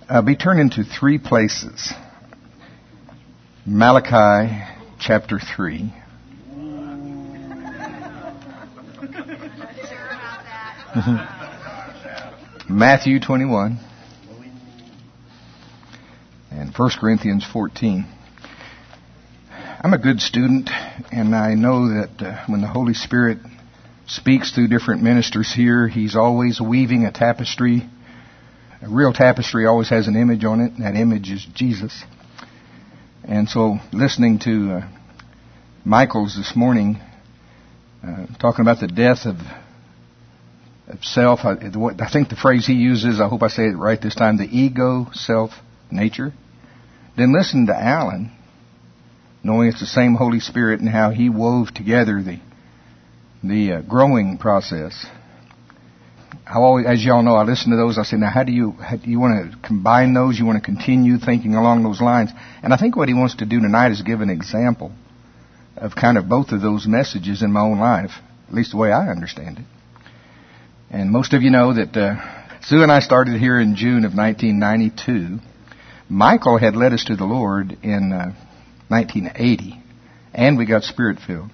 Be turning to three places. Malachi chapter 3. Matthew 21. And 1 Corinthians 14. I'm a good student, and I know that when the Holy Spirit speaks through different ministers here, He's always weaving a tapestry. A real tapestry always has an image on it, and that image is Jesus. And so listening to Michael's this morning, talking about the death of self, I think the phrase he uses, I hope I say it right this time, the ego, self, nature. Then listen to Alan, knowing it's the same Holy Spirit and how he wove together the growing process. I always, as y'all know, I listen to those. I say, now, how do you want to combine those? You want to continue thinking along those lines? And I think what he wants to do tonight is give an example of kind of both of those messages in my own life, at least the way I understand it. And most of you know that Sue and I started here in June of 1992. Michael had led us to the Lord in 1980, and we got Spirit-filled.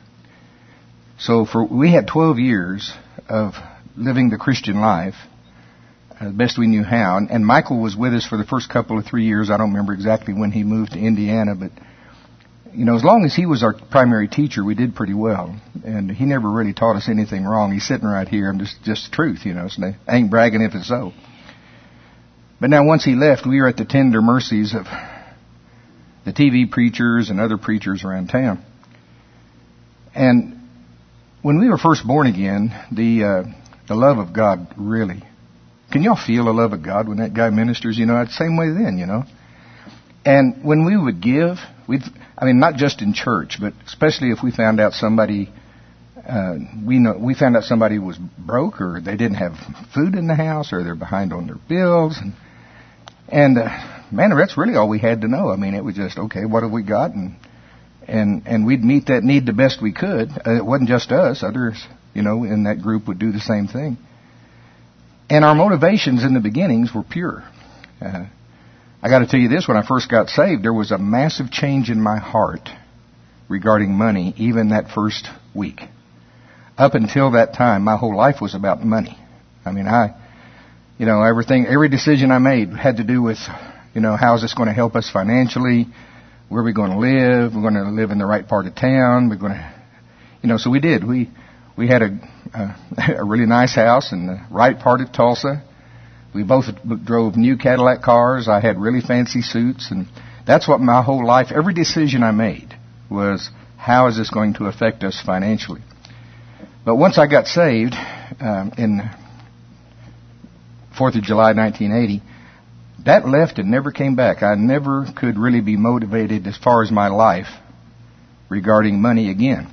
So we had 12 years of living the Christian life, the best we knew how. And Michael was with us for the first couple of 3 years. I don't remember exactly when he moved to Indiana, but, you know, as long as he was our primary teacher, we did pretty well. And he never really taught us anything wrong. He's sitting right here. I'm just the truth, you know. So I ain't bragging if it's so. But now once he left, we were at the tender mercies of the TV preachers and other preachers around town. And when we were first born again, the love of God really. Can y'all feel the love of God when that guy ministers? You know, it's the same way then, you know. And when we would give, not just in church, but especially if we found out somebody, we found out somebody was broke or they didn't have food in the house or they're behind on their bills. And man, that's really all we had to know. I mean, it was just, okay, what have we got? And we'd meet that need the best we could. It wasn't just us. Others, you know, in that group would do the same thing. And our motivations in the beginnings were pure. I got to tell you this, when I first got saved, there was a massive change in my heart regarding money, even that first week. Up until that time, my whole life was about money. I mean, every decision I made had to do with, you know, how is this going to help us financially? Where are we going to live? We're going to live in the right part of town. We're going to, you know, so we did. We had a really nice house in the right part of Tulsa. We both drove new Cadillac cars. I had really fancy suits. And that's what my whole life, every decision I made was, how is this going to affect us financially? But once I got saved in 4th of July, 1980, that left and never came back. I never could really be motivated as far as my life regarding money again.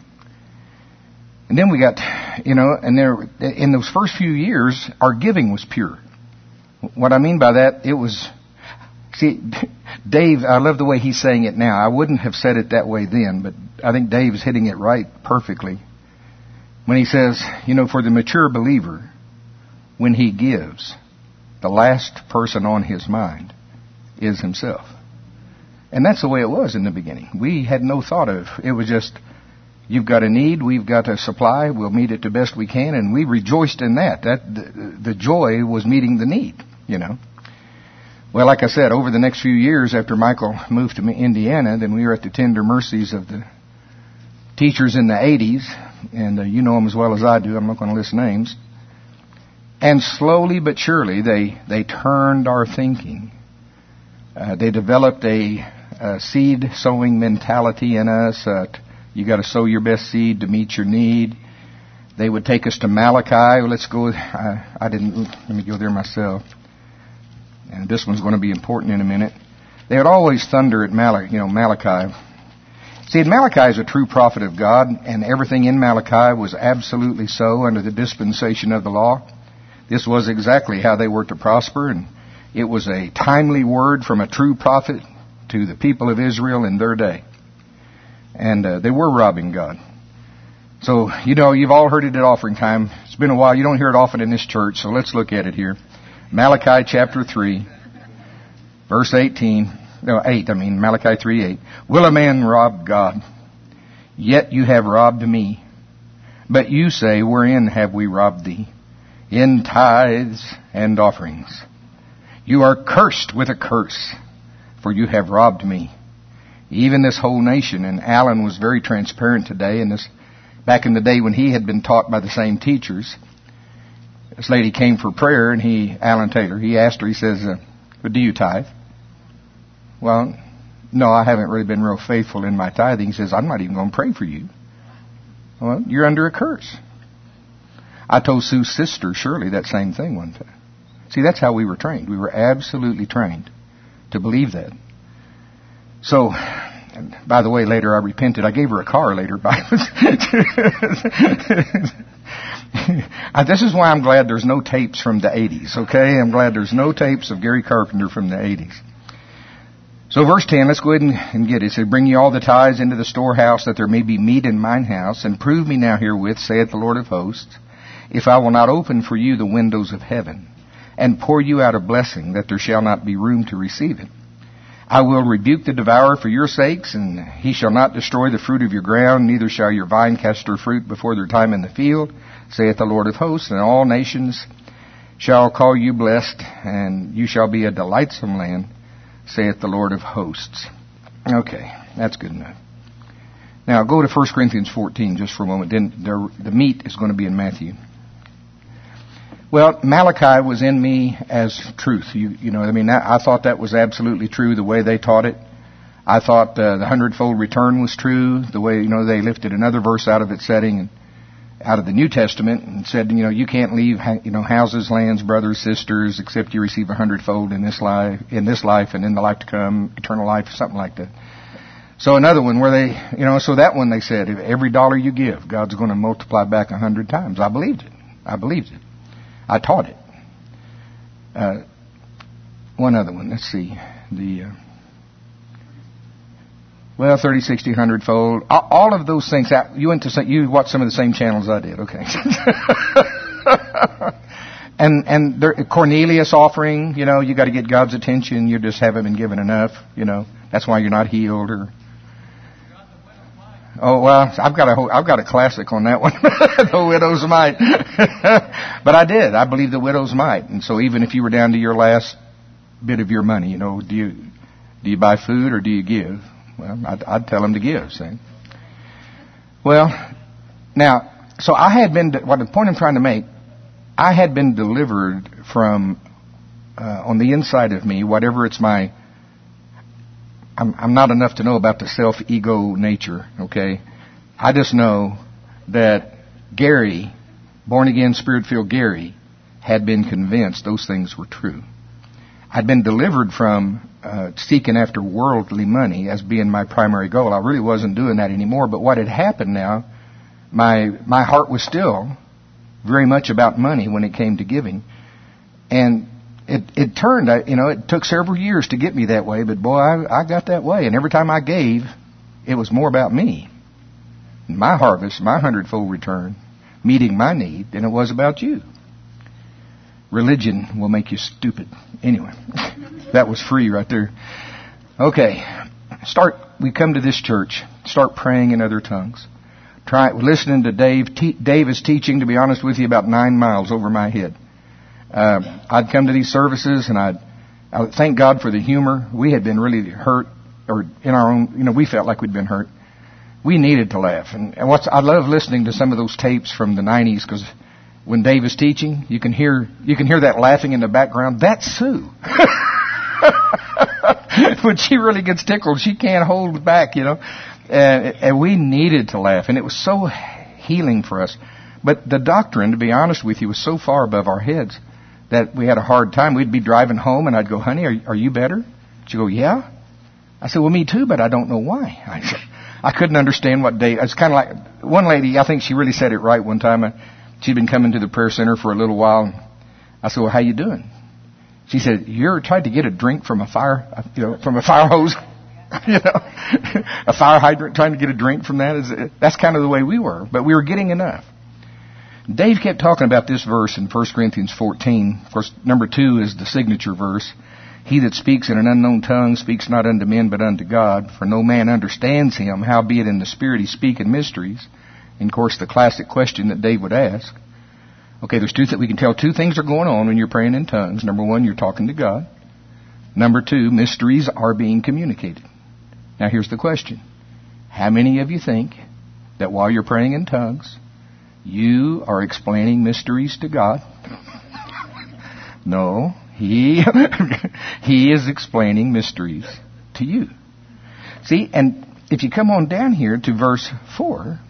And then we got, you know, and there, in those first few years, our giving was pure. What I mean by that, it was, see, Dave, I love the way he's saying it now. I wouldn't have said it that way then, but I think Dave is hitting it right perfectly. When he says, you know, for the mature believer, when he gives, the last person on his mind is himself. And that's the way it was in the beginning. We had no thought of, it was just, you've got a need, we've got a supply, we'll meet it the best we can, and we rejoiced in that. The joy was meeting the need, you know. Well, like I said, over the next few years after Michael moved to Indiana, then we were at the tender mercies of the teachers in the 80s, and you know them as well as I do, I'm not going to list names. And slowly but surely, they turned our thinking. They developed a seed sowing mentality in us. You got to sow your best seed to meet your need. They would take us to Malachi. Let's go. Let me go there myself. And this one's going to be important in a minute. They would always thunder at Malachi. See, Malachi is a true prophet of God, and everything in Malachi was absolutely so under the dispensation of the law. This was exactly how they were to prosper, and it was a timely word from a true prophet to the people of Israel in their day. And they were robbing God. So, you know, you've all heard it at offering time. It's been a while. You don't hear it often in this church, so let's look at it here. Malachi chapter 3. Verse 18, no, 8, Malachi 3:8. Will a man rob God? Yet you have robbed me. But you say, wherein have we robbed thee? In tithes and offerings. You are cursed with a curse, for you have robbed me. Even this whole nation. And Alan was very transparent today. And this, back in the day when he had been taught by the same teachers, this lady came for prayer, and Alan Taylor, he asked her, he says, "But do you tithe?" "Well, no, I haven't really been real faithful in my tithing." He says, "I'm not even going to pray for you." "Well, you're under a curse." I told Sue's sister, Shirley, that same thing one time. See, that's how we were trained. We were absolutely trained to believe that. So, by the way, later I repented. I gave her a car later. This is why I'm glad there's no tapes from the 80s, okay? I'm glad there's no tapes of Gary Carpenter from the 80s. So verse 10, let's go ahead and get it. It said, "Bring ye all the tithes into the storehouse, that there may be meat in mine house, and prove me now herewith, saith the Lord of hosts, if I will not open for you the windows of heaven, and pour you out a blessing, that there shall not be room to receive it. I will rebuke the devourer for your sakes, and he shall not destroy the fruit of your ground, neither shall your vine cast her fruit before their time in the field, saith the Lord of hosts, and all nations shall call you blessed, and you shall be a delightsome land, saith the Lord of hosts." Okay, that's good enough. Now go to 1 Corinthians 14 just for a moment. Then the meat is going to be in Matthew. Well, Malachi was in me as truth. I thought that was absolutely true, the way they taught it. I thought the hundredfold return was true, the way, they lifted another verse out of its setting, and out of the New Testament, and said, you can't leave, houses, lands, brothers, sisters, except you receive a hundredfold in this life, and in the life to come, eternal life, something like that. So another one where they, so that one they said, if every dollar you give, God's going to multiply back 100 times. I believed it. I taught it. One other one. Let's see. 30, 60, 100-fold. All of those things. You watched some of the same channels I did. Okay. and Cornelius offering. You got to get God's attention. You just haven't been given enough. That's why you're not healed. Oh, well, I've got a classic on that one. The widow's mite. But I did. I believe the widow's mite. And so even if you were down to your last bit of your money, do you buy food or do you give? Well, I'd tell them to give, see. Well, now, so I had been, the point I'm trying to make, I had been delivered from, on the inside of me, whatever it's I'm not enough to know about the self-ego nature, okay? I just know that Gary, born-again, Spirit-filled Gary, had been convinced those things were true. I'd been delivered from seeking after worldly money as being my primary goal. I really wasn't doing that anymore, but what had happened now, my heart was still very much about money when it came to giving. And it turned, it took several years to get me that way, but boy, I got that way. And every time I gave, it was more about me, my harvest, my hundredfold return, meeting my need, than it was about you. Religion will make you stupid. Anyway, that was free right there. Okay, we come to this church, start praying in other tongues. Listening to Dave. Dave is teaching, to be honest with you, about 9 miles over my head. I'd come to these services, and I would thank God for the humor. We had been really hurt, or in our own, we felt like we'd been hurt. We needed to laugh. And I love listening to some of those tapes from the 90s, because when Dave is teaching, you can hear that laughing in the background. That's Sue. When she really gets tickled, she can't hold back, And we needed to laugh, and it was so healing for us. But the doctrine, to be honest with you, was so far above our heads that we had a hard time. We'd be driving home, and I'd go, "Honey, are you better?" She'd go, "Yeah." I said, "Well, me too, but I don't know why." I couldn't understand what Dave. It's kind of like one lady. I think she really said it right one time. She'd been coming to the prayer center for a little while. I said, "Well, how you doing?" She said, "You ever tried to get a drink from a fire hose?" A fire hydrant, trying to get a drink from that. That's kind of the way we were, but we were getting enough. Dave kept talking about this verse in 1 Corinthians 14. Of course, number 2 is the signature verse. He that speaks in an unknown tongue speaks not unto men but unto God, for no man understands him, howbeit in the Spirit he speaketh mysteries. And of course the classic question that Dave would ask. Okay, there's we can tell two things are going on when you're praying in tongues. Number one, you're talking to God. Number two, mysteries are being communicated. Now here's the question. How many of you think that while you're praying in tongues, you are explaining mysteries to God? No, He is explaining mysteries to you. See, and if you come on down here to verse 4,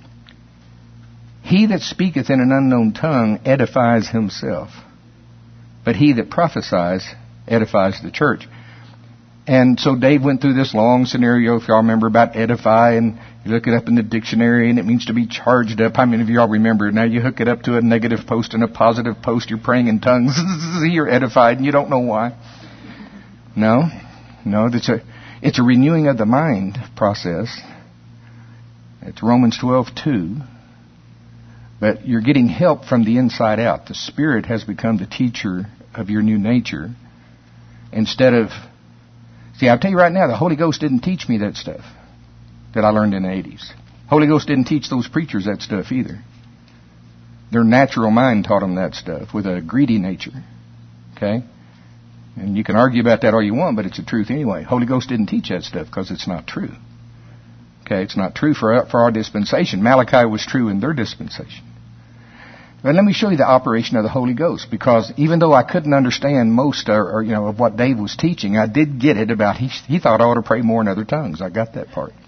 he that speaketh in an unknown tongue edifies himself, but he that prophesies edifies the church. And so Dave went through this long scenario, if y'all remember, about edify, and you look it up in the dictionary, and it means to be charged up. How many of y'all remember? Now you hook it up to a negative post and a positive post. You're praying in tongues. You're edified, and you don't know why. No, it's a renewing of the mind process. It's Romans 12:2. But you're getting help from the inside out. The Spirit has become the teacher of your new nature. Instead of... See, I'll tell you right now, the Holy Ghost didn't teach me that stuff that I learned in the 80s. Holy Ghost didn't teach those preachers that stuff either. Their natural mind taught them that stuff with a greedy nature. Okay? And you can argue about that all you want, but it's the truth anyway. Holy Ghost didn't teach that stuff because it's not true. Okay? It's not true for our dispensation. Malachi was true in their dispensation. But let me show you the operation of the Holy Ghost, because even though I couldn't understand most of what Dave was teaching, I did get it about he thought I ought to pray more in other tongues. I got that part.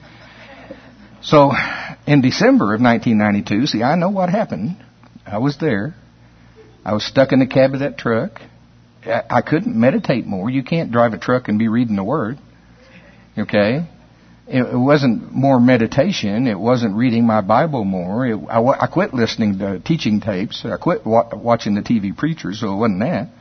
So in December of 1992, see, I know what happened. I was there. I was stuck in the cab of that truck. I couldn't meditate more. You can't drive a truck and be reading the Word. Okay? It wasn't more meditation. It wasn't reading my Bible more. I quit listening to teaching tapes. I quit watching the TV preachers, so it wasn't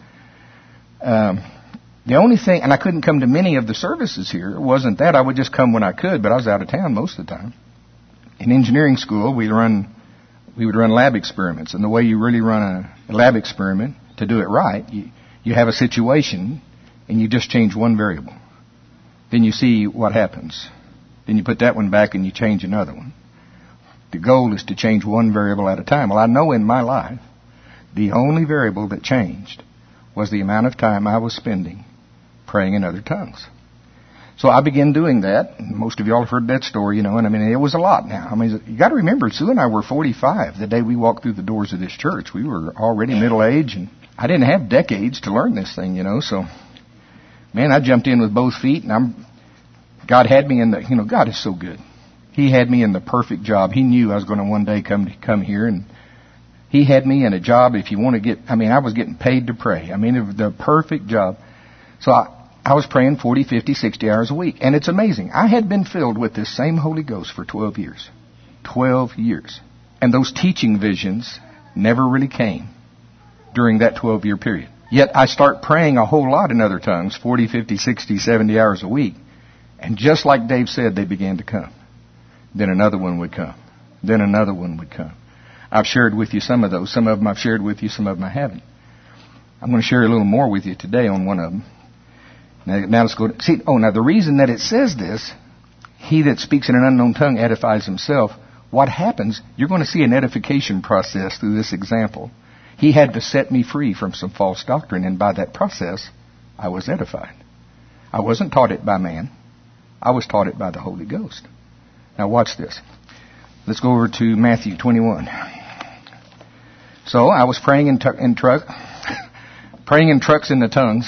that. The only thing, and I couldn't come to many of the services here, it wasn't that. I would just come when I could, but I was out of town most of the time. In engineering school, we would run lab experiments. And the way you really run a lab experiment, to do it right, you have a situation, and you just change one variable. Then you see what happens. Then you put that one back and you change another one. The goal is to change one variable at a time. Well, I know in my life, the only variable that changed was the amount of time I was spending praying in other tongues. So I began doing that. Most of y'all have heard that story, and I mean, it was a lot now. I mean, you got to remember, Sue and I were 45 the day we walked through the doors of this church. We were already middle-aged, and I didn't have decades to learn this thing, so, man, I jumped in with both feet, and God had me in the, God is so good. He had me in the perfect job. He knew I was going to one day come here, and He had me in a job, if you want to get, I was getting paid to pray. The perfect job. So I was praying 40, 50, 60 hours a week. And it's amazing. I had been filled with this same Holy Ghost for 12 years. 12 years. And those teaching visions never really came during that 12-year period. Yet I start praying a whole lot in other tongues, 40, 50, 60, 70 hours a week. And just like Dave said, they began to come. Then another one would come. Then another one would come. I've shared with you some of those. Some of them I've shared with you, some of them I haven't. I'm going to share a little more with you today on one of them. Now let's go now the reason that it says this, he that speaks in an unknown tongue edifies himself. What happens, you're going to see an edification process through this example. He had to set me free from some false doctrine, and by that process, I was edified. I wasn't taught it by man. I was taught it by the Holy Ghost. Now watch this. Let's go over to Matthew 21. So I was praying in trucks in the tongues.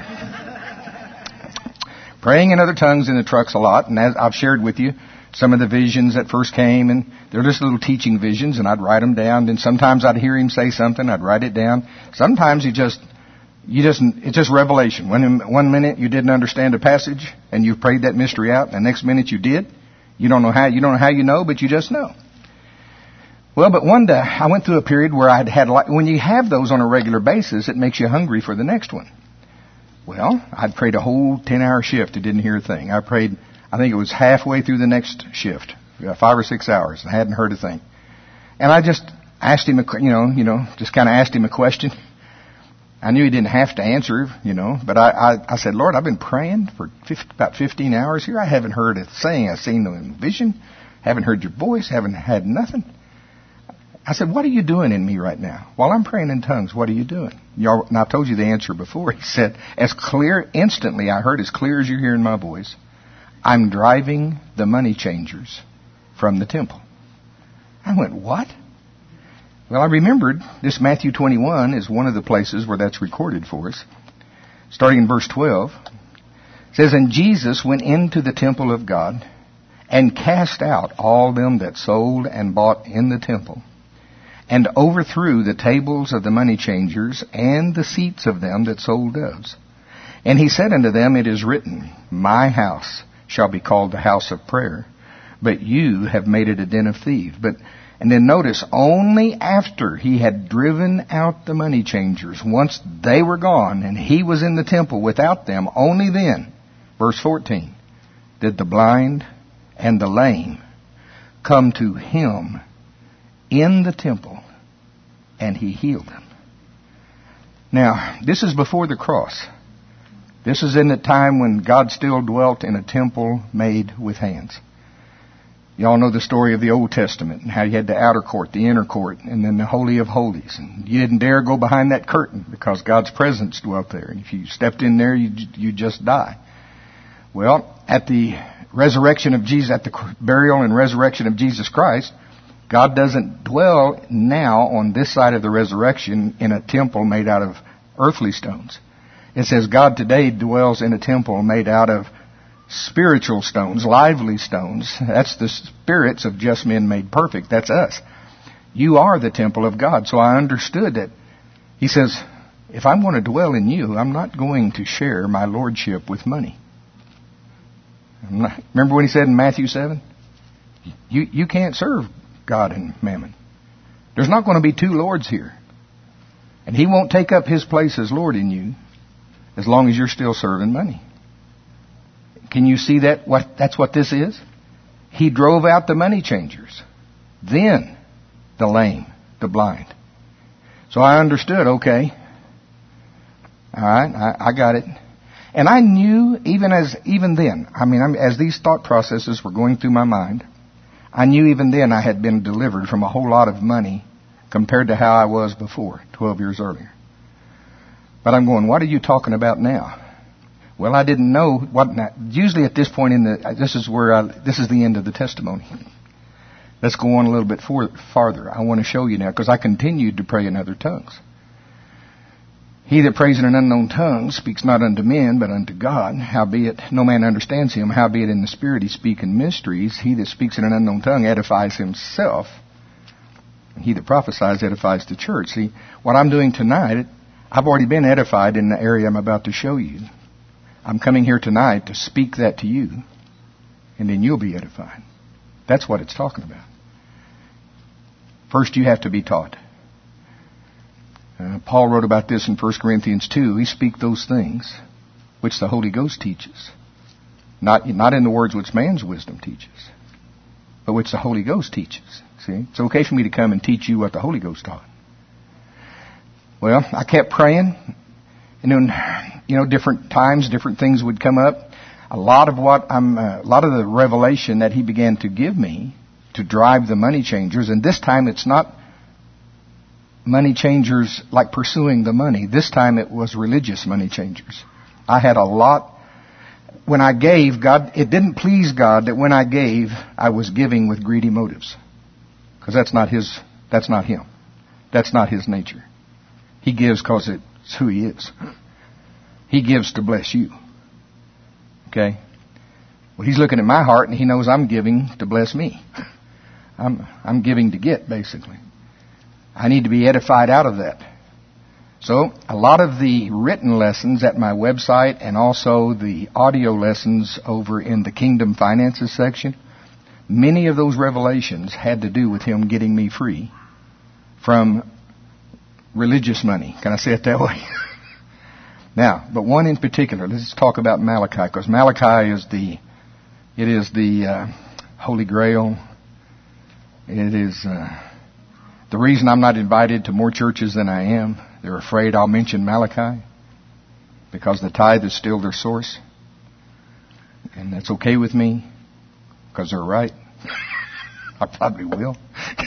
Praying in other tongues in the trucks a lot, and as I've shared with you some of the visions that first came, and they're just little teaching visions, and I'd write them down. And sometimes I'd hear him say something, I'd write it down. Sometimes it's just revelation. One minute you didn't understand a passage, and you prayed that mystery out. The next minute you did. You don't know how you know, but you just know. Well, but one day I went through a period where when you have those on a regular basis, it makes you hungry for the next one. Well, I'd prayed a whole 10-hour shift and didn't hear a thing. I prayed, I think it was halfway through the next shift, 5 or 6 hours, and I hadn't heard a thing. And I just asked him, just kind of asked him a question. I knew he didn't have to answer, but I said, Lord, I've been praying for about 15 hours here. I haven't heard a thing. I've seen no vision. Haven't heard your voice. Haven't had nothing. I said, what are you doing in me right now? While I'm praying in tongues, what are you doing? And I've told you the answer before. He said, instantly I heard as clear as you're hearing my voice, I'm driving the money changers from the temple. I went, what? Well, I remembered this Matthew 21 is one of the places where that's recorded for us. Starting in verse 12, it says, And Jesus went into the temple of God and cast out all them that sold and bought in the temple, and overthrew the tables of the money changers and the seats of them that sold doves. And he said unto them, It is written, My house shall be called the house of prayer, but you have made it a den of thieves. And then notice, only after he had driven out the money changers, once they were gone and he was in the temple without them, only then, verse 14, did the blind and the lame come to him in the temple, and he healed them. Now, this is before the cross. This is in the time when God still dwelt in a temple made with hands. You all know the story of the Old Testament and how you had the outer court, the inner court, and then the Holy of Holies. And you didn't dare go behind that curtain because God's presence dwelt there. And if you stepped in there, you'd just die. Well, at the resurrection of Jesus, at the burial and resurrection of Jesus Christ, God doesn't dwell now on this side of the resurrection in a temple made out of earthly stones. It says God today dwells in a temple made out of spiritual stones, lively stones. That's the spirits of just men made perfect. That's us. You are the temple of God. So I understood that. He says, if I'm going to dwell in you, I'm not going to share my lordship with money. Remember when he said in Matthew 7? You can't serve God and mammon. There's not going to be two lords here. And he won't take up his place as Lord in you as long as you're still serving money. Can you see that? That's what this is? He drove out the money changers. Then the lame, the blind. So I understood, okay. All right, I got it. And I knew even then, as these thought processes were going through my mind, I knew even then I had been delivered from a whole lot of money compared to how I was before, 12 years earlier. But I'm going, what are you talking about now? Well, I didn't know what. Usually at this point this is the end of the testimony. Let's go on a little bit farther. I want to show you now because I continued to pray in other tongues. He that prays in an unknown tongue speaks not unto men, but unto God. Howbeit no man understands him. Howbeit in the Spirit he speaks in mysteries. He that speaks in an unknown tongue edifies himself. And he that prophesies edifies the church. See, what I'm doing tonight, I've already been edified in the area I'm about to show you. I'm coming here tonight to speak that to you, and then you'll be edified. That's what it's talking about. First, you have to be taught. Paul wrote about this in 1 Corinthians 2. We speak those things which the Holy Ghost teaches. Not in the words which man's wisdom teaches, but which the Holy Ghost teaches. See? It's okay for me to come and teach you what the Holy Ghost taught. Well, I kept praying. And then, different times, different things would come up. A lot of the revelation that he began to give me to drive the money changers, and this time it's not money changers like pursuing the money. This time it was religious money changers. I had a lot. When I gave, it didn't please God that when I gave, I was giving with greedy motives. Because that's not him. That's not his nature. He gives because it's who he is. He gives to bless you. Okay? Well, he's looking at my heart and he knows I'm giving to bless me. I'm giving to get, basically. I need to be edified out of that. So, a lot of the written lessons at my website and also the audio lessons over in the Kingdom Finances section, many of those revelations had to do with him getting me free from religious money. Can I say it that way? Now, but one in particular, let's talk about Malachi, because Malachi is the Holy Grail. It is the reason I'm not invited to more churches than I am. They're afraid I'll mention Malachi because the tithe is still their source. And that's okay with me because they're right. I probably will.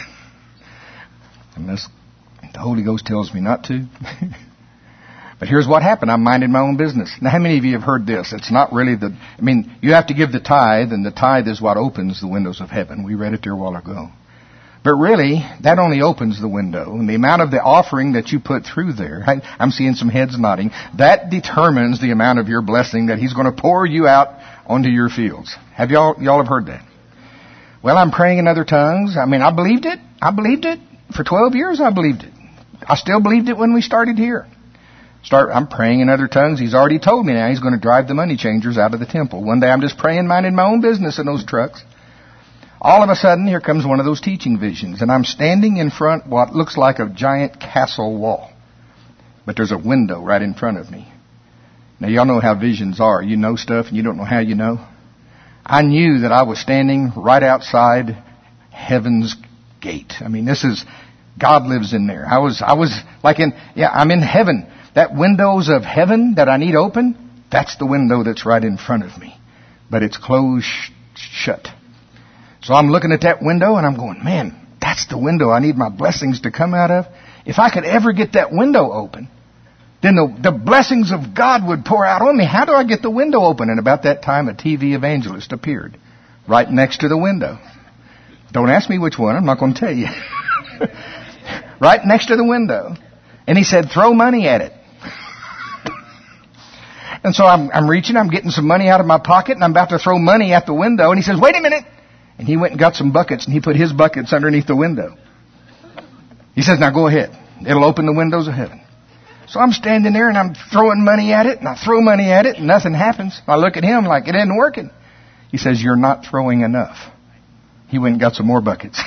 Unless the Holy Ghost tells me not to. But here's what happened. I'm minding my own business. Now, how many of you have heard this? It's not really you have to give the tithe, and the tithe is what opens the windows of heaven. We read it there a while ago. But really, that only opens the window. And the amount of the offering that you put through there, I'm seeing some heads nodding, that determines the amount of your blessing that He's going to pour you out onto your fields. Have y'all have heard that? Well, I'm praying in other tongues. I believed it. For 12 years, I believed it. I still believed it when we started here. I'm praying in other tongues. He's already told me now He's going to drive the money changers out of the temple. One day I'm just praying, minding my own business in those trucks. All of a sudden, here comes one of those teaching visions, and I'm standing in front of what looks like a giant castle wall. But there's a window right in front of me. Now, y'all know how visions are. You know stuff, and you don't know how you know. I knew that I was standing right outside heaven's gate. God lives in there. I was like I'm in heaven. That windows of heaven that I need open, that's the window that's right in front of me. But it's closed shut. So I'm looking at that window and I'm going, man, that's the window I need my blessings to come out of. If I could ever get that window open, then the blessings of God would pour out on me. How do I get the window open? And about that time, a TV evangelist appeared right next to the window. Don't ask me which one. I'm not going to tell you. Right next to the window. And he said, throw money at it. And so I'm reaching, I'm getting some money out of my pocket, and I'm about to throw money at the window. And he says, wait a minute. And he went and got some buckets, and he put his buckets underneath the window. He says, now go ahead. It'll open the windows of heaven. So I'm standing there, and I'm throwing money at it, and I throw money at it, and nothing happens. I look at him like it isn't working. He says, you're not throwing enough. He went and got some more buckets.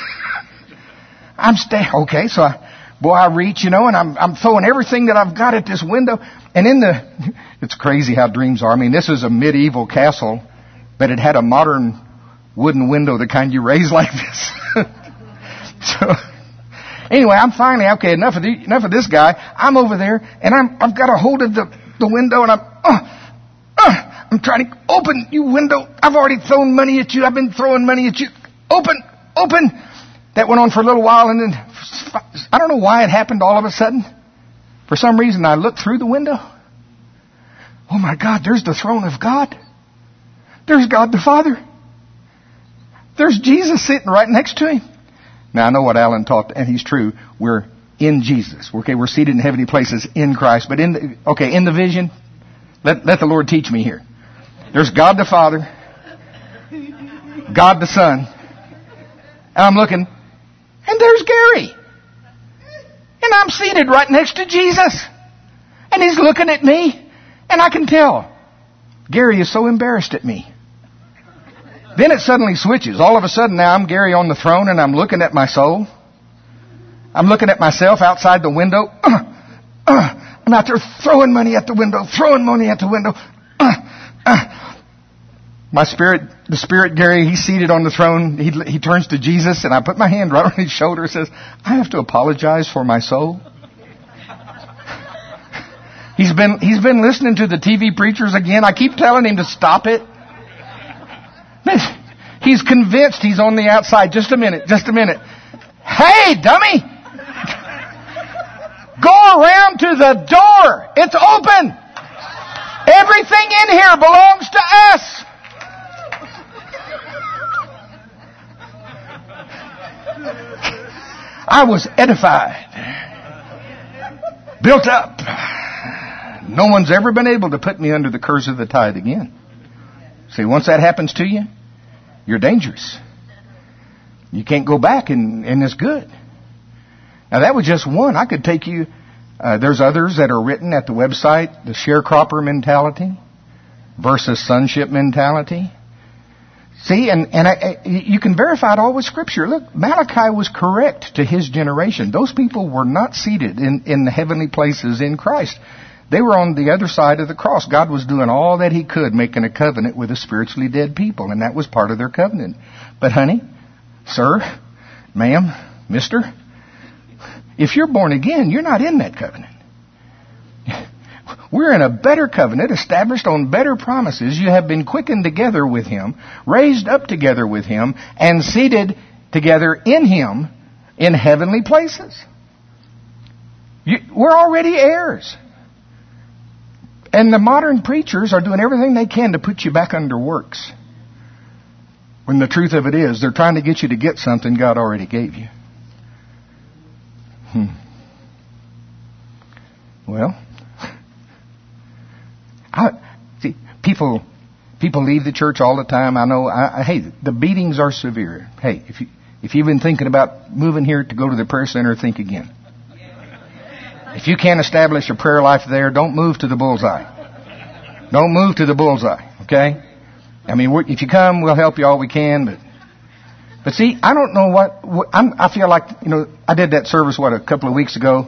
Okay, so I reach, and I'm throwing everything that I've got at this window. And it's crazy how dreams are. This is a medieval castle, but it had a modern wooden window, the kind you raise like this. So, anyway, I'm finally, okay, enough of this guy. I'm over there, and I've got a hold of the window, and I'm trying to open you window. I've already thrown money at you. I've been throwing money at you. Open. That went on for a little while, and then I don't know why it happened all of a sudden. For some reason, I looked through the window. Oh my God, there's the throne of God. There's God the Father. There's Jesus sitting right next to Him. Now, I know what Alan taught, and he's true. We're in Jesus. Okay, we're seated in heavenly places in Christ. But in the vision, let the Lord teach me here. There's God the Father, God the Son, and I'm looking, and there's Gary. And I'm seated right next to Jesus. And He's looking at me, and I can tell Gary is so embarrassed at me. Then it suddenly switches. All of a sudden now I'm Gary on the throne, and I'm looking at my soul. I'm looking at myself outside the window. I'm out there throwing money at the window. The spirit Gary, he's seated on the throne. He turns to Jesus, and I put my hand right on his shoulder and says, I have to apologize for my soul. He's been listening to the TV preachers again. I keep telling him to stop it. He's convinced he's on the outside. Just a minute. Hey, dummy! Go around to the door. It's open. Everything in here belongs to us. I was edified. Built up. No one's ever been able to put me under the curse of the tithe again. See, once that happens to you, you're dangerous. You can't go back and it's good. Now that was just one. I could take you, there's others that are written at the website, the sharecropper mentality versus sonship mentality. See, and you can verify it all with Scripture. Look, Malachi was correct to his generation. Those people were not seated in the heavenly places in Christ. They were on the other side of the cross. God was doing all that He could, making a covenant with the spiritually dead people, and that was part of their covenant. But honey, sir, ma'am, mister, if you're born again, you're not in that covenant. We're in a better covenant, established on better promises. You have been quickened together with Him, raised up together with Him, and seated together in Him in heavenly places. We're already heirs. And the modern preachers are doing everything they can to put you back under works. When the truth of it is, they're trying to get you to get something God already gave you. Well, see, people leave the church all the time. I know. Hey, the beatings are severe. Hey, if you've been thinking about moving here to go to the prayer center, think again. If you can't establish a prayer life there, don't move to the bullseye. Don't move to the bullseye. Okay? I mean, if you come, we'll help you all we can. But see, I don't know what I feel like. I did that service a couple of weeks ago.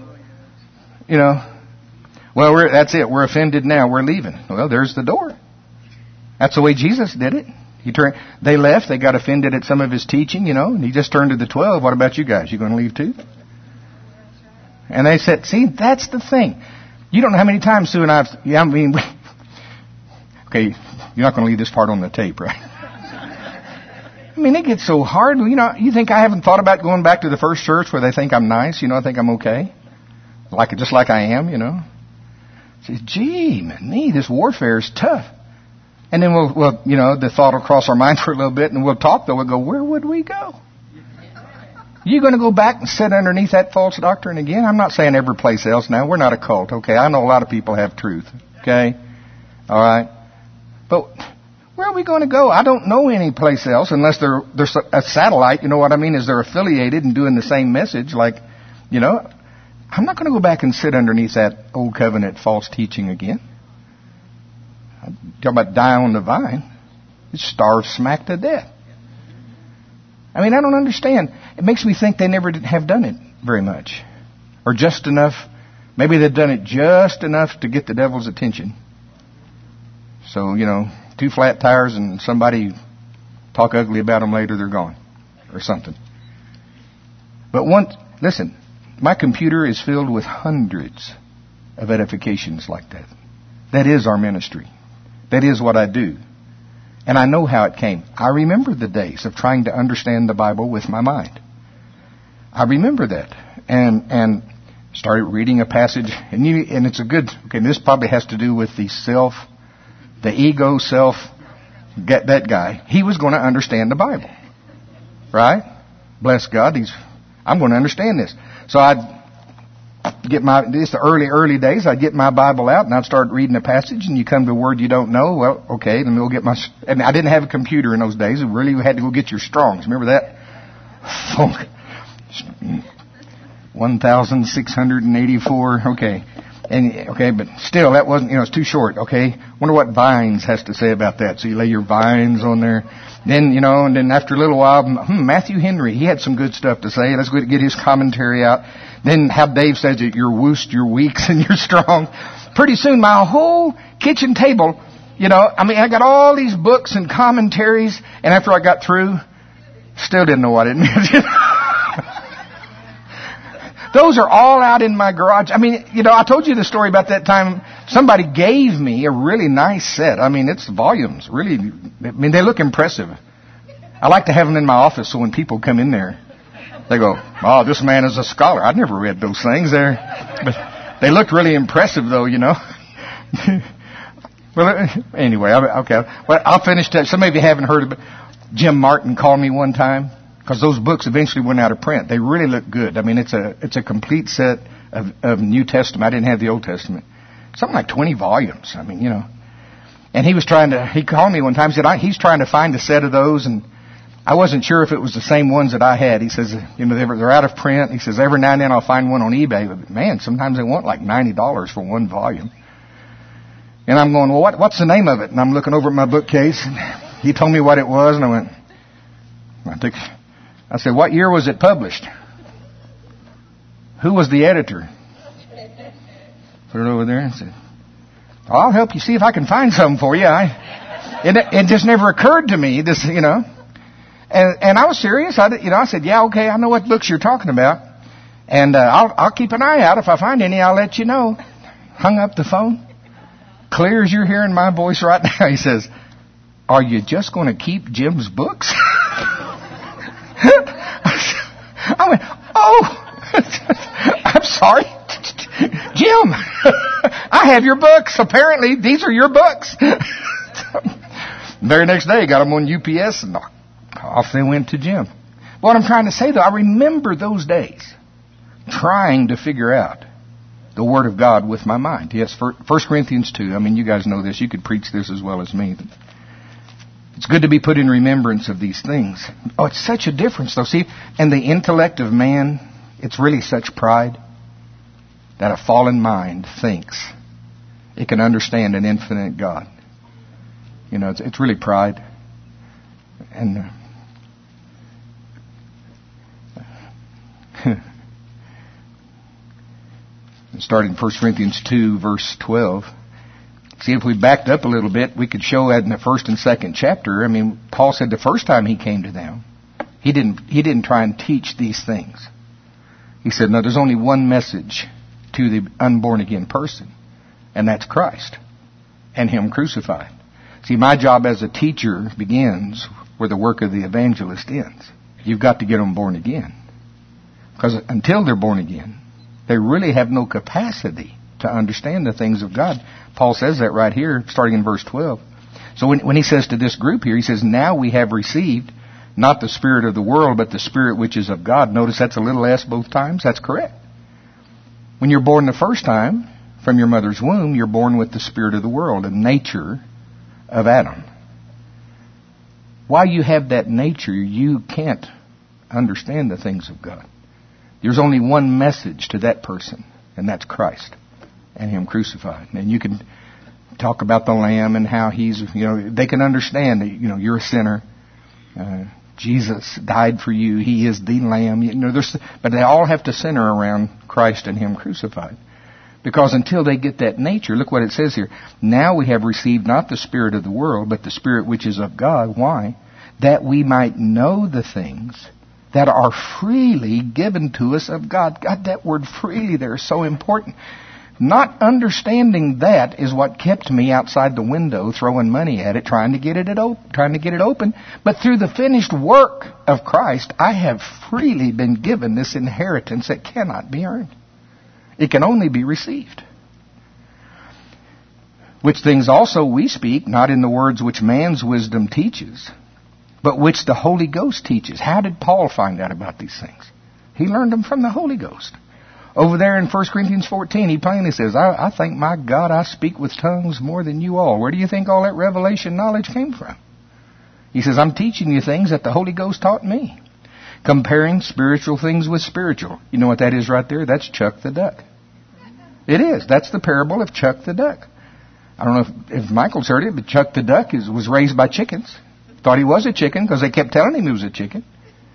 Well, that's it. We're offended now. We're leaving. Well, there's the door. That's the way Jesus did it. They left. They got offended at some of His teaching, and He just turned to the 12. What about you guys? You going to leave too? And they said, see, that's the thing. You don't know how many times Sue and okay, you're not going to leave this part on the tape, right? I mean, it gets so hard. You think I haven't thought about going back to the first church where they think I'm nice? I think I'm okay. Just like I am, Say, gee, man, this warfare is tough. And then we'll the thought will cross our mind for a little bit, and we'll talk, though. We'll go, where would we go? You going to go back and sit underneath that false doctrine again? I'm not saying every place else now. We're not a cult, okay? I know a lot of people have truth, okay? All right? But where are we going to go? I don't know any place else unless they're a satellite. You know what I mean? Is they're affiliated and doing the same message? I'm not going to go back and sit underneath that old covenant false teaching again. Talk about die on the vine. It's starved smack to death. I mean, I don't understand. It makes me think they never have done it very much. Or just enough. Maybe they've done it just enough to get the devil's attention. So, 2 flat tires and somebody talk ugly about them later, they're gone. Or something. But listen, my computer is filled with hundreds of edifications like that. That is our ministry. That is what I do. And I know how it came. I remember the days of trying to understand the Bible with my mind. I remember that. And started reading a passage. And it's this probably has to do with the ego self, get that guy. He was going to understand the Bible. Right? Bless God. I'm going to understand this. So I'd get the early days, I'd get my Bible out and I'd start reading a passage, and you come to a word you don't know. Well, okay, then we'll get and I didn't have a computer in those days. You really had to go get your Strongs. Remember that? 1,684. Okay. But still, that wasn't, it's too short. Okay. Wonder what Vines has to say about that. So you lay your Vines on there. Then, and then after a little while, Matthew Henry, he had some good stuff to say. Let's go get his commentary out. Then how Dave says that you're woosed, you're weaks, and you're strong. Pretty soon, my whole kitchen table, I got all these books and commentaries, and after I got through, still didn't know what it meant. Those are all out in my garage. I mean, I told you the story about that time somebody gave me a really nice set. I mean, it's volumes. Really, they look impressive. I like to have them in my office so when people come in there, they go, oh, this man is a scholar. I'd never read those things there. But they looked really impressive, though, Well, anyway, okay. Well, I'll finish that. Some of you haven't heard of it. Jim Martin called me one time. Because those books eventually went out of print. They really look good. I mean, it's a complete set of New Testament. I didn't have the Old Testament. Something like 20 volumes. I mean, And he called me one time and said, he's trying to find a set of those. And I wasn't sure if it was the same ones that I had. He says, they're out of print. He says, every now and then I'll find one on eBay. But man, sometimes they want like $90 for one volume. And I'm going, well, what's the name of it? And I'm looking over at my bookcase. And he told me what it was. And I went, I said, what year was it published? Who was the editor? Put it over there and said, I'll help you see if I can find something for you. It just never occurred to me, this, And I was serious. I said, yeah, okay, I know what books you're talking about. And I'll keep an eye out. If I find any, I'll let you know. Hung up the phone. clear as you're hearing my voice right now. He says, are you just going to keep Jim's books? I went, oh, I'm sorry. Jim, I have your books. Apparently, these are your books. Very next day, got them on UPS, and off they went to Jim. What I'm trying to say, though, I remember those days trying to figure out the Word of God with my mind. Yes, 1 Corinthians 2. I mean, you guys know this. You could preach this as well as me. It's good to be put in remembrance of these things. Oh, it's such a difference, though. See, and the intellect of man, it's really such pride that a fallen mind thinks it can understand an infinite God. You know, it's really pride. And starting in 1 Corinthians 2, verse 12. See, if we backed up a little bit, we could show that in the first and second chapter. I mean, Paul said the first time he came to them, he didn't try and teach these things. He said, no, there's only one message to the unborn again person, and that's Christ and Him crucified. See, my job as a teacher begins where the work of the evangelist ends. You've got to get them born again. Because until they're born again, they really have no capacity to understand the things of God. Paul says that right here, starting in verse 12. So when he says to this group here, he says, now we have received not the spirit of the world, but the Spirit which is of God. Notice that's a little s both times. That's correct. When you're born the first time from your mother's womb, you're born with the spirit of the world, the nature of Adam. While you have that nature, you can't understand the things of God. There's only one message to that person, and that's Christ and Him crucified. And you can talk about the Lamb and how He's, they can understand that, you're a sinner. Jesus died for you. He is the Lamb. But they all have to center around Christ and Him crucified. Because until they get that nature, look what it says here. Now we have received not the spirit of the world, but the Spirit which is of God. Why? That we might know the things that are freely given to us of God. God, that word freely there is so important. Not understanding that is what kept me outside the window throwing money at it, trying to get it open. But through the finished work of Christ, I have freely been given this inheritance that cannot be earned. It can only be received. Which things also we speak, not in the words which man's wisdom teaches, but which the Holy Ghost teaches. How did Paul find out about these things? He learned them from the Holy Ghost. Over there in 1 Corinthians 14, he plainly says, I thank my God I speak with tongues more than you all. Where do you think all that revelation knowledge came from? He says, I'm teaching you things that the Holy Ghost taught me. Comparing spiritual things with spiritual. You know what that is right there? That's Chuck the Duck. It is. That's the parable of Chuck the Duck. I don't know if Michael's heard it, but Chuck the Duck was raised by chickens. Thought he was a chicken because they kept telling him he was a chicken.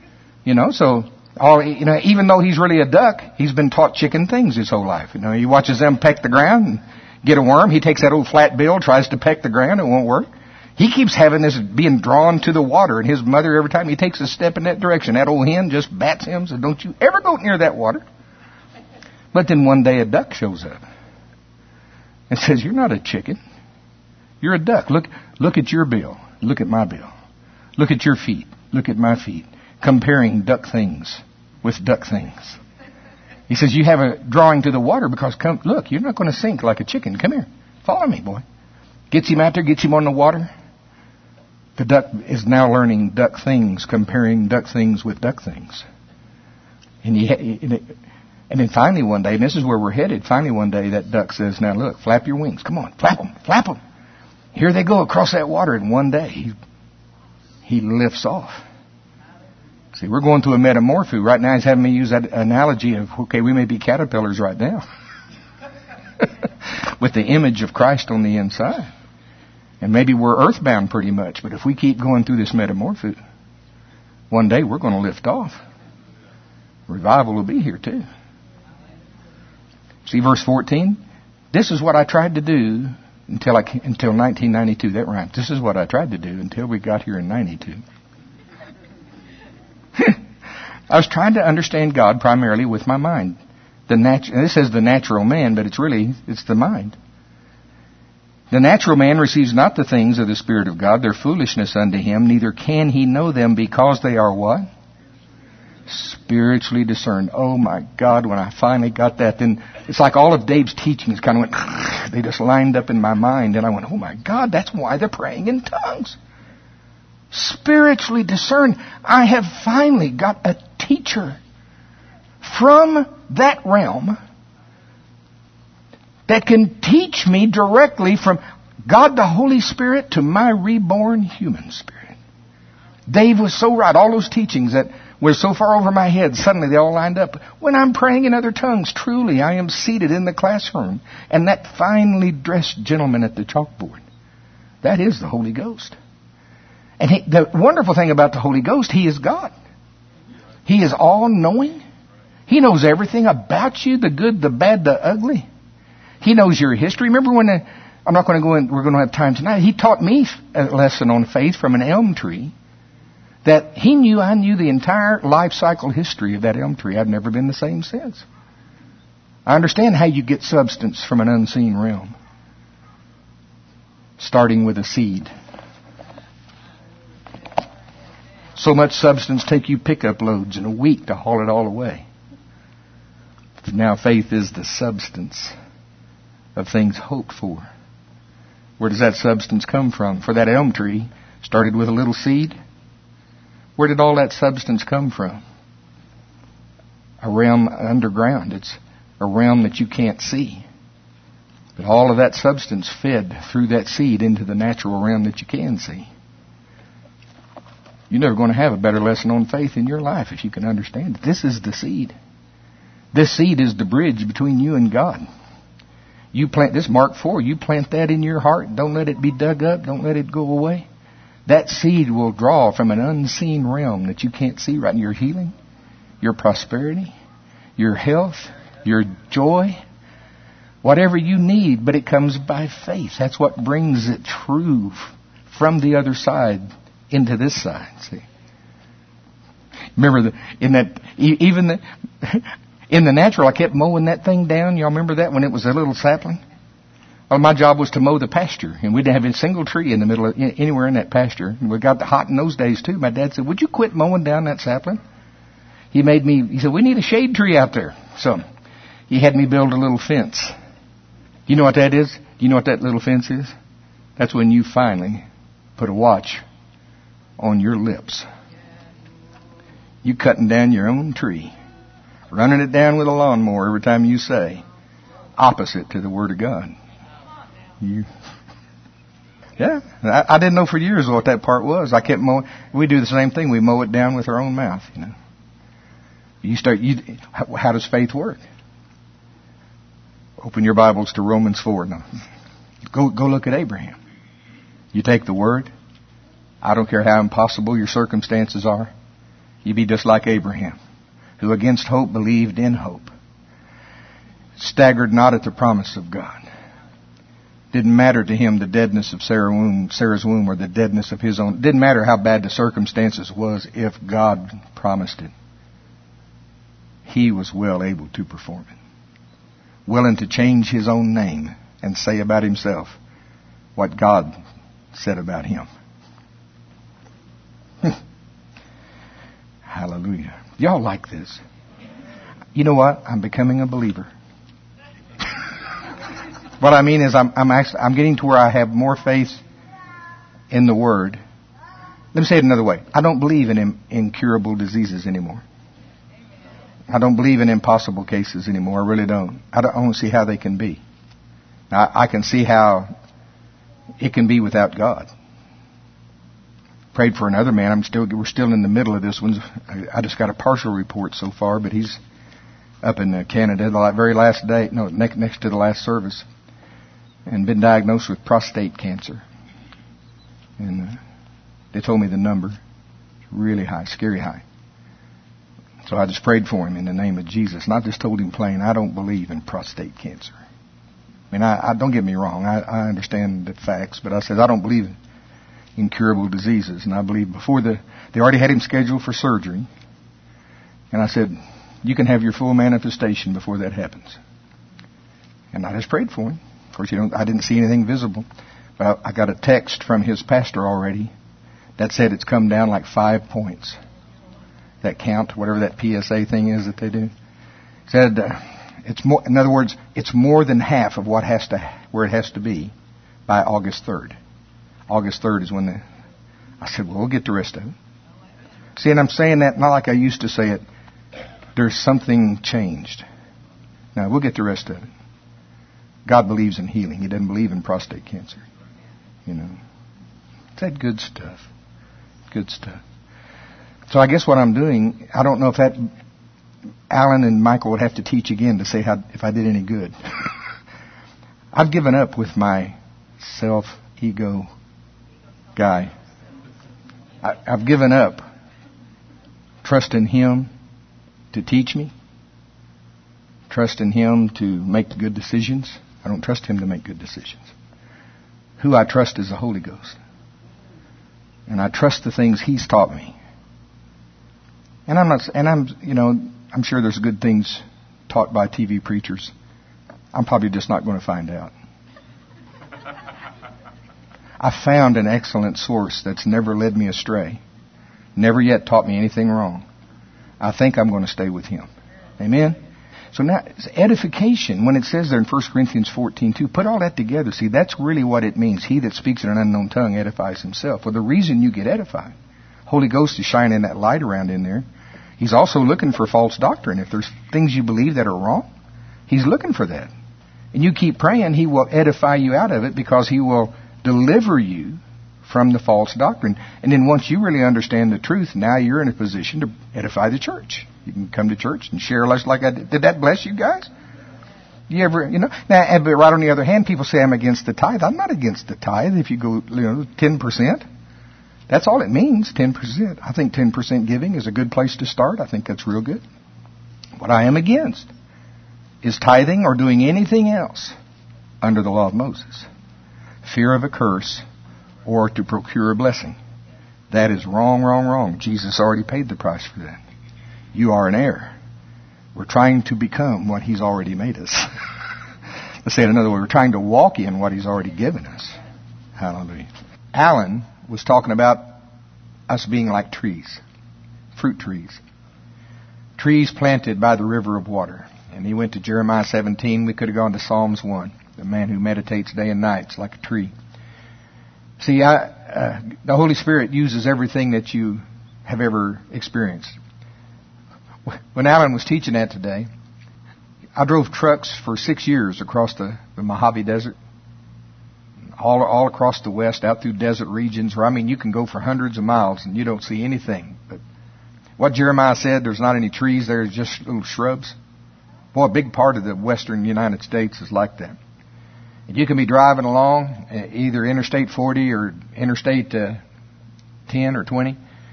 Even though he's really a duck, he's been taught chicken things his whole life. He watches them peck the ground and get a worm. He takes that old flat bill, tries to peck the ground. It won't work. He keeps having this being drawn to the water. And his mother, every time he takes a step in that direction, that old hen just bats him and says, don't you ever go near that water. But then one day a duck shows up and says, you're not a chicken. You're a duck. Look at your bill. Look at my bill. Look at your feet. Look at my feet. Comparing duck things with duck things. He says, you have a drawing to the water because, look, you're not going to sink like a chicken. Come here. Follow me, boy. Gets him out there, gets him on the water. The duck is now learning duck things, comparing duck things with duck things. And then finally one day, and this is where we're headed, finally one day that duck says, now look, flap your wings. Come on, flap them. Here they go across that water, and one day he lifts off. See, we're going through a metamorpho. Right now he's having me use that analogy of, okay, we may be caterpillars right now. With the image of Christ on the inside. And maybe we're earthbound pretty much, but if we keep going through this metamorpho, one day we're going to lift off. Revival will be here too. See verse 14? This is what I tried to do until 1992. That rhymes. This is what I tried to do until we got here in 92. I was trying to understand God primarily with my mind. This says the natural man, but it's the mind. The natural man receives not the things of the Spirit of God. They're foolishness unto him. Neither can he know them because they are what? Spiritually discerned. Oh my God, when I finally got that, then it's like all of Dave's teachings kind of went, they just lined up in my mind. And I went, oh my God, that's why they're praying in tongues. Spiritually discerned. I have finally got a teacher from that realm that can teach me directly from God the Holy Spirit to my reborn human spirit. Dave was so right. All those teachings that were so far over my head, suddenly they all lined up. When I'm praying in other tongues, truly I am seated in the classroom. And that finely dressed gentleman at the chalkboard, that is the Holy Ghost. And the wonderful thing about the Holy Ghost, He is God. He is all-knowing. He knows everything about you, the good, the bad, the ugly. He knows your history. Remember when, I'm not going to go in, we're going to have time tonight. He taught me a lesson on faith from an elm tree that I knew the entire life cycle history of that elm tree. I've never been the same since. I understand how you get substance from an unseen realm. Starting with a seed. So much substance take you pickup loads in a week to haul it all away. Now faith is the substance of things hoped for. Where does that substance come from? For that elm tree started with a little seed. Where did all that substance come from? A realm underground. It's a realm that you can't see. But all of that substance fed through that seed into the natural realm that you can see. You're never going to have a better lesson on faith in your life if you can understand it. This is the seed. This seed is the bridge between you and God. You plant this, Mark 4, you plant that in your heart. Don't let it be dug up. Don't let it go away. That seed will draw from an unseen realm that you can't see right now. Your healing, your prosperity, your health, your joy, whatever you need, but it comes by faith. That's what brings it through from the other side into this side. See? Remember, in the natural, I kept mowing that thing down. Y'all remember that when it was a little sapling? Well, my job was to mow the pasture, and we didn't have a single tree in the middle of anywhere in that pasture. And we got hot in those days too. My dad said, "Would you quit mowing down that sapling?" He said, "We need a shade tree out there." So he had me build a little fence. You know what that is? You know what that little fence is? That's when you finally put a watch on your lips. You cutting down your own tree, running it down with a lawnmower every time you say opposite to the Word of God. Yeah, I didn't know for years what that part was. I kept mowing. We do the same thing. We mow it down with our own mouth. How does faith work? Open your Bibles to Romans 4. Now, go look at Abraham. You take the Word. I don't care how impossible your circumstances are. You be just like Abraham, who against hope believed in hope. Staggered not at the promise of God. Didn't matter to him the deadness of Sarah's womb or the deadness of his own. Didn't matter how bad the circumstances was if God promised it. He was well able to perform it. Willing to change his own name and say about himself what God said about him. Hallelujah. Y'all like this? You know what? I'm becoming a believer. What I mean is I'm getting to where I have more faith in the Word. Let me say it another way. I don't believe in incurable diseases anymore. I don't believe in impossible cases anymore. I really don't. I don't see how they can be. Now, I can see how it can be without God. Prayed for another man. We're still in the middle of this one. I just got a partial report so far, but he's up in Canada the very last day. No, next to the last service. And been diagnosed with prostate cancer. And they told me the number. It's really high, scary high. So I just prayed for him in the name of Jesus. And I just told him plain, I don't believe in prostate cancer. I mean, I don't get me wrong. I understand the facts. But I said, I don't believe in incurable diseases. And I believe they already had him scheduled for surgery. And I said, you can have your full manifestation before that happens. And I just prayed for him. Of course, I didn't see anything visible. But I got a text from his pastor already that said it's come down like 5 points. That count, whatever that PSA thing is that they do. Said it's more. In other words, it's more than half of where it has to be by August 3rd. August 3rd is when I said, well, we'll get the rest of it. See, and I'm saying that not like I used to say it. There's something changed. Now, we'll get the rest of it. God believes in healing. He doesn't believe in prostate cancer. You know. It's that good stuff. Good stuff. So I guess what I'm doing, I don't know if that Alan and Michael would have to teach again to say if I did any good. I've given up with my self-ego guy. I've given up trusting him to teach me, trusting him to make good decisions. I don't trust him to make good decisions. Who I trust is the Holy Ghost. And I trust the things he's taught me. And I'm sure there's good things taught by TV preachers. I'm probably just not going to find out. I found an excellent source that's never led me astray, never yet taught me anything wrong. I think I'm going to stay with him. Amen? So now, edification, when it says there in 1 Corinthians 14:2, put all that together. See, that's really what it means. He that speaks in an unknown tongue edifies himself. Well, the reason you get edified, Holy Ghost is shining that light around in there. He's also looking for false doctrine. If there's things you believe that are wrong, he's looking for that. And you keep praying, he will edify you out of it because he will deliver you from the false doctrine. And then once you really understand the truth, now you're in a position to edify the church. You can come to church and share less like I did. Did that bless you guys? You ever, Now, but right on the other hand, people say I'm against the tithe. I'm not against the tithe. If you go, 10%, that's all it means, 10%. I think 10% giving is a good place to start. I think that's real good. What I am against is tithing or doing anything else under the law of Moses. Fear of a curse or to procure a blessing. That is wrong, wrong, wrong. Jesus already paid the price for that. You are an heir. We're trying to become what he's already made us. Let's say it another way. We're trying to walk in what he's already given us. Hallelujah. Alan was talking about us being like trees, fruit trees. Trees planted by the river of water. And he went to Jeremiah 17. We could have gone to Psalms 1. The man who meditates day and night is like a tree. See, the Holy Spirit uses everything that you have ever experienced. When Alan was teaching that today, I drove trucks for 6 years across the Mojave Desert, all across the West, out through desert regions where, you can go for hundreds of miles and you don't see anything. But what Jeremiah said, there's not any trees there, it's just little shrubs. Boy, a big part of the western United States is like that. And you can be driving along, either Interstate 40 or Interstate 10 or 20.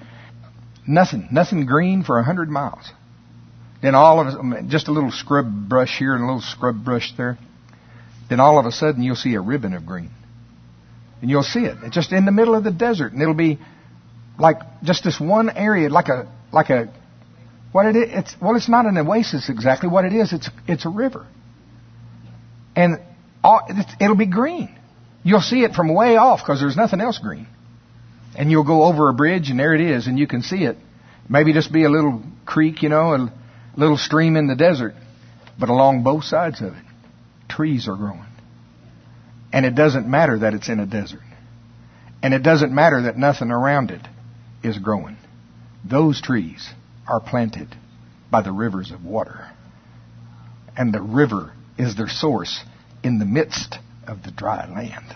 Nothing green for 100 miles. Then all of a, just a little scrub brush here and a little scrub brush there. Then all of a sudden you'll see a ribbon of green. And you'll see it. It's just in the middle of the desert. And it'll be like just this one area, like a what it is. It's not an oasis exactly. What it is, it's a river. And it'll be green. You'll see it from way off because there's nothing else green. And you'll go over a bridge and there it is and you can see it. Maybe just be a little creek, a little stream in the desert. But along both sides of it, trees are growing. And it doesn't matter that it's in a desert. And it doesn't matter that nothing around it is growing. Those trees are planted by the rivers of water. And the river is their source in the midst of the dry land.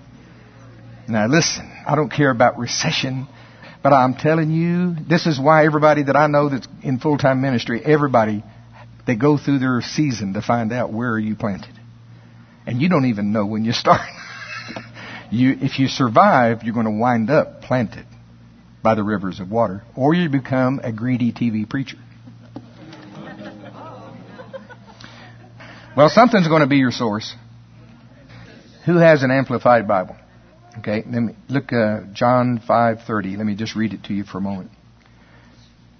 Now listen, I don't care about recession, but I'm telling you, this is why everybody that I know that's in full-time ministry, everybody, they go through their season to find out where are you planted. And you don't even know when you start. If you survive, you're going to wind up planted by the rivers of water, or you become a greedy TV preacher. Well, something's going to be your source. Who has an Amplified Bible? Okay, let me look John 5:30. Let me just read it to you for a moment.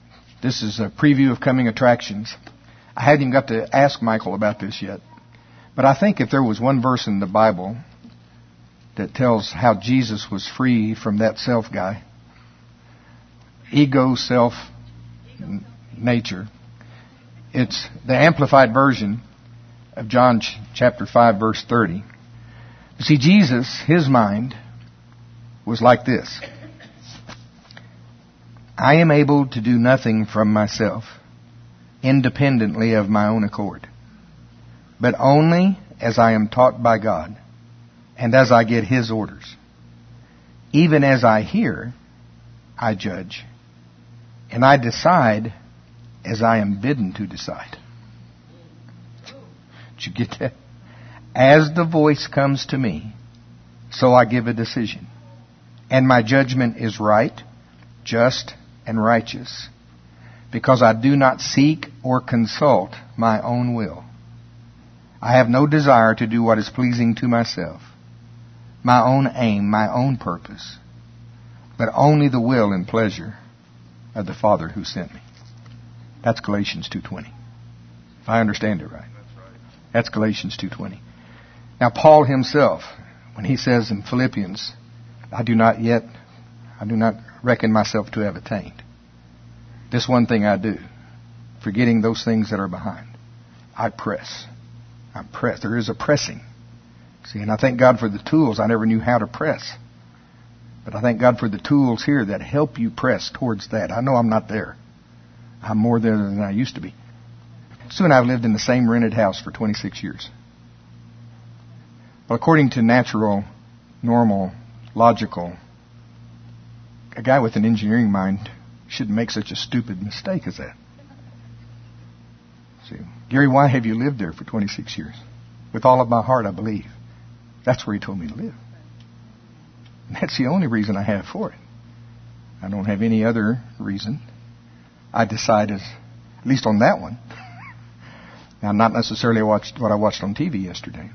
This is a preview of coming attractions. I hadn't even got to ask Michael about this yet. But I think if there was one verse in the Bible that tells how Jesus was free from that self guy, ego, self, nature, it's the Amplified Version of John chapter 5, verse 30. You see, Jesus, his mind was like this. I am able to do nothing from myself, independently of my own accord, but only as I am taught by God and as I get his orders. Even as I hear, I judge, and I decide as I am bidden to decide. Did you get that? As the voice comes to me, so I give a decision. And my judgment is right, just, and righteous, because I do not seek or consult my own will. I have no desire to do what is pleasing to myself, my own aim, my own purpose, but only the will and pleasure of the Father who sent me. That's Galatians 2:20. If I understand it right. That's Galatians 2:20. Now Paul himself, when he says in Philippians, I do not reckon myself to have attained. This one thing I do, forgetting those things that are behind. I press. I press. There is a pressing. See, and I thank God for the tools. I never knew how to press. But I thank God for the tools here that help you press towards that. I know I'm not there. I'm more there than I used to be. Sue and I have lived in the same rented house for 26 years. Well, according to natural, normal, logical, a guy with an engineering mind shouldn't make such a stupid mistake as that. See, Gary, why have you lived there for 26 years? With all of my heart, I believe. That's where he told me to live. And that's the only reason I have for it. I don't have any other reason. I decided, at least on that one. Now, not necessarily what I watched on TV yesterday.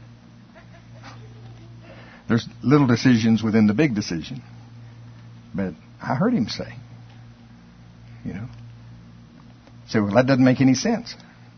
There's little decisions within the big decision. But I heard him say, well, that doesn't make any sense.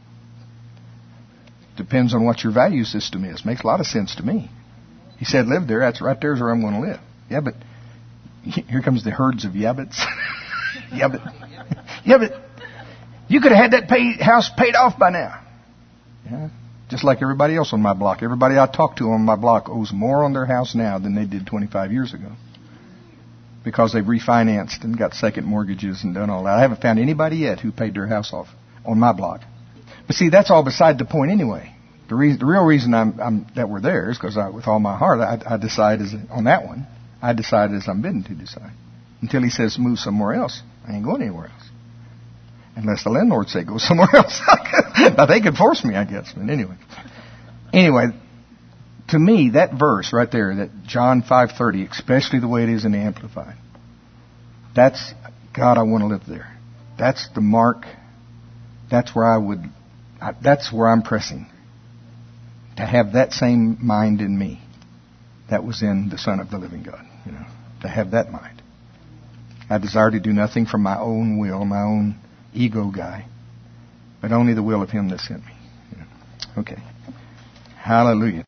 Depends on what your value system is. Makes a lot of sense to me. He said, live there. That's right there's where I'm going to live. Yeah, but here comes the herds of yabbits. Yeah, but you could have had that house paid off by now. Yeah, just like everybody else on my block. Everybody I talk to on my block owes more on their house now than they did 25 years ago. Because they've refinanced and got second mortgages and done all that. I haven't found anybody yet who paid their house off on my block. But see, that's all beside the point anyway. The real reason that we're there is because with all my heart, I decide on that one. I decide as I'm bidden to decide. Until he says move somewhere else, I ain't going anywhere else. Unless the landlord say go somewhere else. Now they could force me, I guess. But anyway, to me, that verse right there, that John 5:30, especially the way it is in the Amplified, that's God. I want to live there. That's the mark. That's where that's where I'm pressing. To have that same mind in me that was in the Son of the living God. To have that mind. I desire to do nothing from my own will, my own ego guy, but only the will of him that sent me. Okay. Hallelujah.